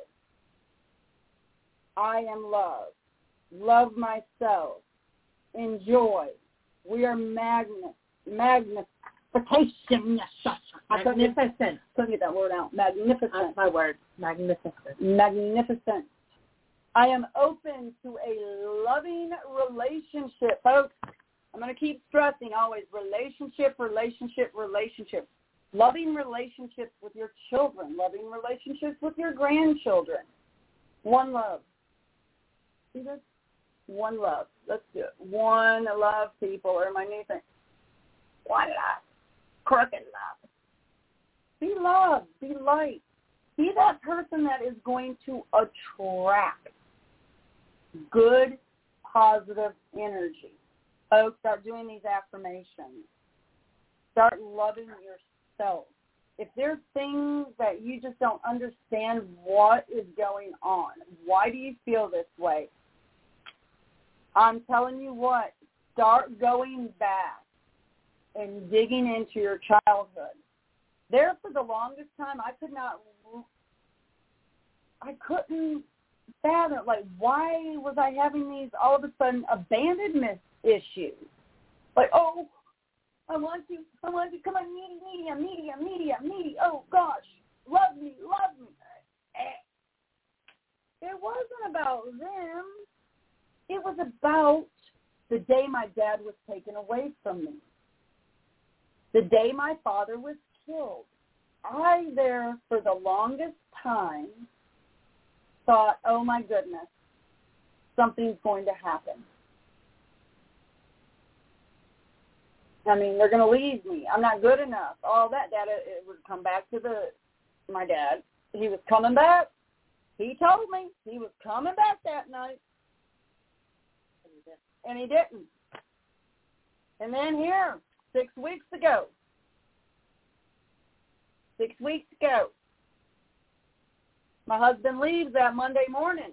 Speaker 2: I am love. Love myself. Enjoy. We are magnet. Magnification.
Speaker 3: Magnificent.
Speaker 2: Couldn't get that word out. Magnificent.
Speaker 3: That's my word. Magnificent.
Speaker 2: Magnificent. I am open to a loving relationship. Folks, I'm going to keep stressing always relationship, relationship, relationship. Loving relationships with your children. Loving relationships with your grandchildren. One love. See this? One love. Let's do it. One love, people, or my new thing. One love. Crooked love. Be love. Be light. Be that person that is going to attract good, positive energy. Folks, start doing these affirmations. Start loving yourself. if there's things that you just don't understand what is going on, why do you feel this way? I'm telling you what, start going back and digging into your childhood. There for the longest time, I could not, I couldn't fathom, like, why was I having these all of a sudden abandonment issues? Like, oh, I want you, I want you, come on, needy, needy, I'm needy, I'm needy, I'm needy, oh gosh, love me, love me. It wasn't about them. It was about the day my dad was taken away from me. The day my father was killed. I there for the longest time thought, oh my goodness, something's going to happen. I mean, they're going to leave me. I'm not good enough. All that. Dad, it would come back to the my dad. He was coming back. He told me he was coming back that night. And he didn't. And then here, six weeks ago, six weeks ago, my husband leaves that Monday morning.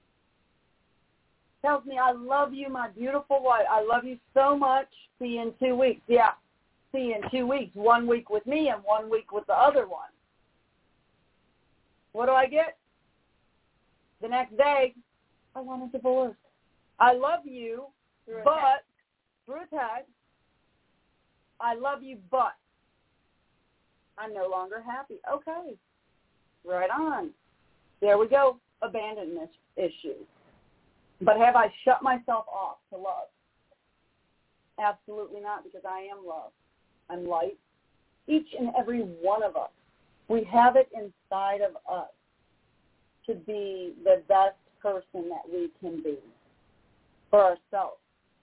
Speaker 2: Tells me, I love you, my beautiful wife. I love you so much. See you in two weeks. Yeah, see you in two weeks. One week with me and one week with the other one. What do I get? The next day, I want a divorce. I love you, through but, through a text, I love you, but I'm no longer happy. Okay, right on. There we go, abandonment issue. But have I shut myself off to love? Absolutely not, because I am love. I'm light. Each and every one of us, we have it inside of us to be the best person that we can be for ourselves.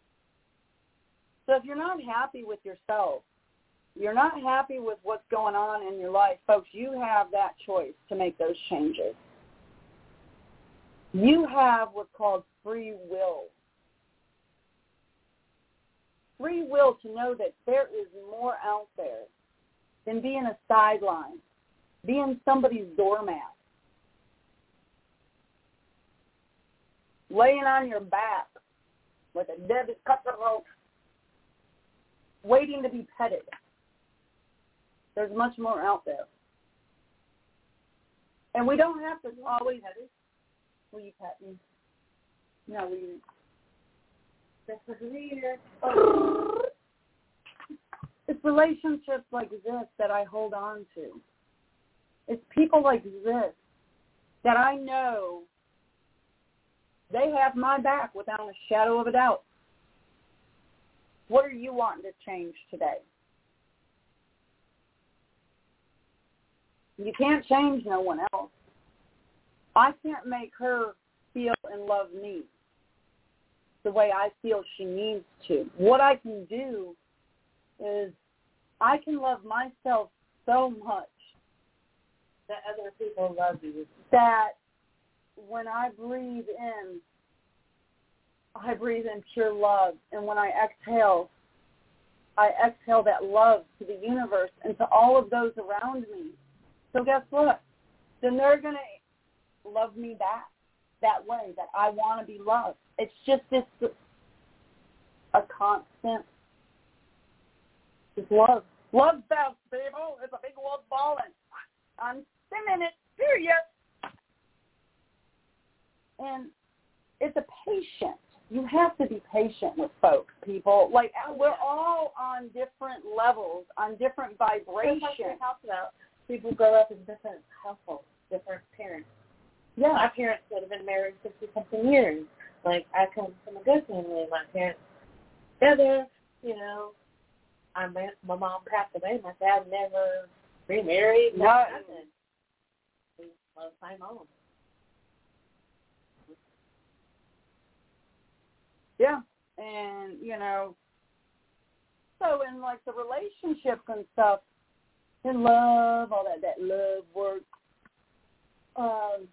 Speaker 2: So if you're not happy with yourself, you're not happy with what's going on in your life, folks, you have that choice to make those changes. You have what's called free will. Free will to know that there is more out there than being a sideline, being somebody's doormat, laying on your back with a dead cutthroat, waiting to be petted. There's much more out there. And we don't have to always... Will you pet me? No, will you? This is weird. Oh. It's relationships like this that I hold on to. It's people like this that I know they have my back without a shadow of a doubt. What are you wanting to change today? You can't change no one else. I can't make her feel and love me the way I feel she needs to. What I can do is I can love myself so much
Speaker 3: that other people love you.
Speaker 2: That when I breathe in, I breathe in pure love. And when I exhale, I exhale that love to the universe and to all of those around me. So guess what? Then they're going to love me back that way, that I want to be loved. It's just this, a constant, just love. Love fest, people. It's a big old ball, and I'm spinning it. Period. And it's a patient. You have to be patient with folks, people. Like, we're all on different levels, on different vibrations.
Speaker 3: People grow up in different households, different parents. Yeah, my parents would have been married fifty-something years. Like, I come from a good family. My parents together, you know. I met, my mom passed away. My dad never remarried.
Speaker 2: No.
Speaker 3: Nothing. He loved my mom.
Speaker 2: Yeah, and, you know, so in, like, the relationships and stuff, and love, all that, that love work, um,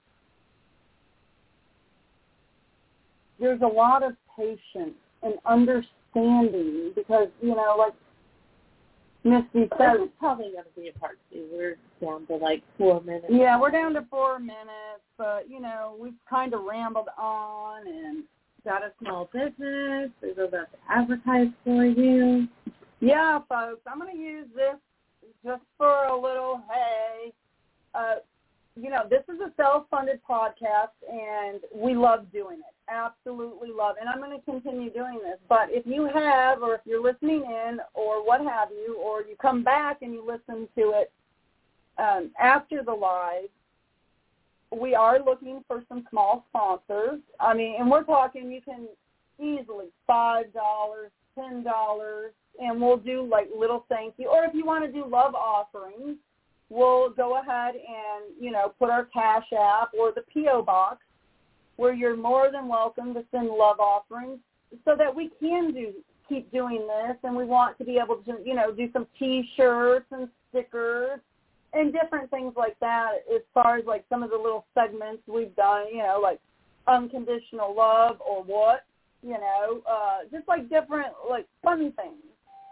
Speaker 2: there's a lot of patience and understanding because, you know, like, Misty
Speaker 3: This
Speaker 2: says,
Speaker 3: is probably going to be a part two. We're down to like four minutes.
Speaker 2: yeah, we're down to four minutes, but, you know, we've kind of rambled on and
Speaker 3: got a small business. We're about to advertise for you.
Speaker 2: Yeah, folks, I'm going to use this just for a little, hey, uh, you know, this is a self-funded podcast, and we love doing it. Absolutely love it. And I'm going to continue doing this. But if you have, or if you're listening in, or what have you, or you come back and you listen to it um, after the live, we are looking for some small sponsors. I mean, and we're talking, you can easily five dollars, ten dollars, and we'll do like little thank you. Or if you want to do love offerings, we'll go ahead and, you know, put our Cash App or the P O Box where you're more than welcome to send love offerings so that we can do keep doing this, and we want to be able to, you know, do some T-shirts and stickers and different things like that as far as like some of the little segments we've done, you know, like unconditional love or what, you know, uh, just like different like fun things.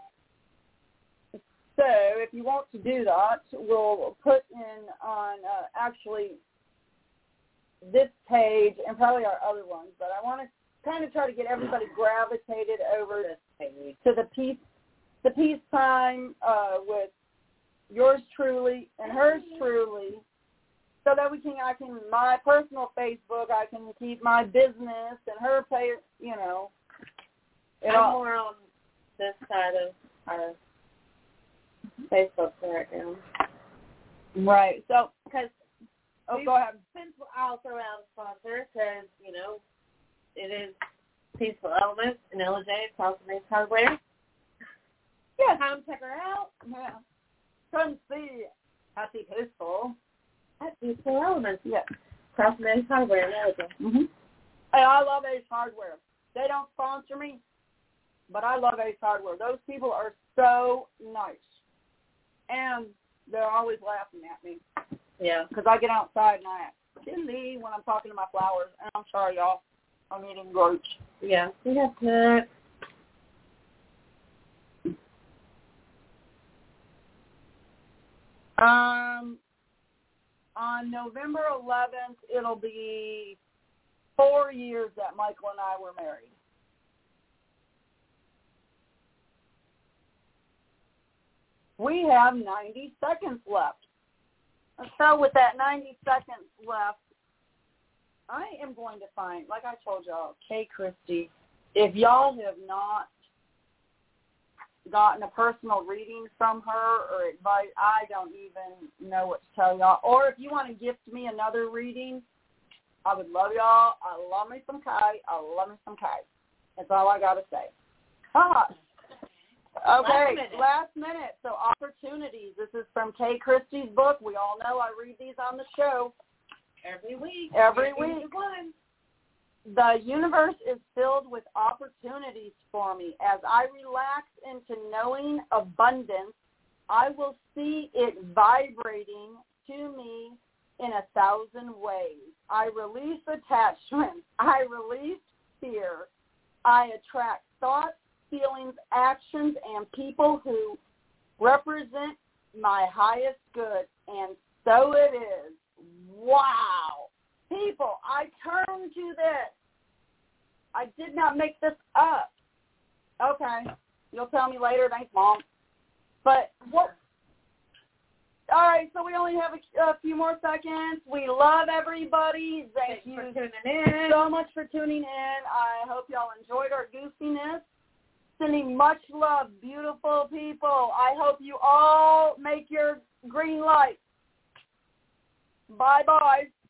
Speaker 2: So if you want to do that, we'll put in on uh, actually this page and probably our other ones, but I want to kind of try to get everybody gravitated over this page to the peace, the peace time uh, with yours truly and hers truly, so that we can, I can, my personal Facebook, I can keep my business and her pay, you know.
Speaker 3: I'm
Speaker 2: all,
Speaker 3: more on this side of our Facebook right now.
Speaker 2: Right. So,
Speaker 3: because
Speaker 2: oh, go ahead.
Speaker 3: Since I'll throw out a sponsor, because, you know, it is Peaceful Elements and L J Cosmetics Hardware.
Speaker 2: Yeah.
Speaker 3: Come check her out.
Speaker 2: Yeah. Come see Happy Peaceful.
Speaker 3: At Peaceful Elements.
Speaker 2: Yeah.
Speaker 3: Cosmetics Hardware, L J.
Speaker 2: Mm-hmm. Hey, I love Ace Hardware. They don't sponsor me, but I love Ace Hardware. Those people are so nice. And they're always laughing at me.
Speaker 3: Yeah.
Speaker 2: Because I get outside and I act silly when I'm talking to my flowers. And I'm sorry, y'all. I'm eating grapes.
Speaker 3: Yeah. We have to.
Speaker 2: Um, on November eleventh, it'll be four years that Michael and I were married. We have ninety seconds left. So with that ninety seconds left, I am going to find, like I told y'all, Kay Christie, if y'all have not gotten a personal reading from her or advice, I don't even know what to tell y'all. Or if you want to gift me another reading, I would love y'all. I love me some Kai. I love me some Kai. That's all I got to say. Ah. Okay,
Speaker 3: last minute.
Speaker 2: last minute. So opportunities. This is from Kay Christie's book. We all know I read these on the show.
Speaker 3: Every week.
Speaker 2: Every
Speaker 3: Every
Speaker 2: week.
Speaker 3: One.
Speaker 2: The universe is filled with opportunities for me. As I relax into knowing abundance, I will see it vibrating to me in a thousand ways. I release attachment. I release fear. I attract thoughts, feelings, actions, and people who represent my highest good. And so it is. Wow. People, I turn to this. I did not make this up. Okay. You'll tell me later. Thanks, Mom. But what? All right, so we only have a, a few more seconds. We love everybody. Thank
Speaker 3: Thanks
Speaker 2: you
Speaker 3: for tuning in.
Speaker 2: so much for tuning in. I hope y'all enjoyed our goofiness. Sending much love, beautiful people. I hope you all make your green light. Bye-bye.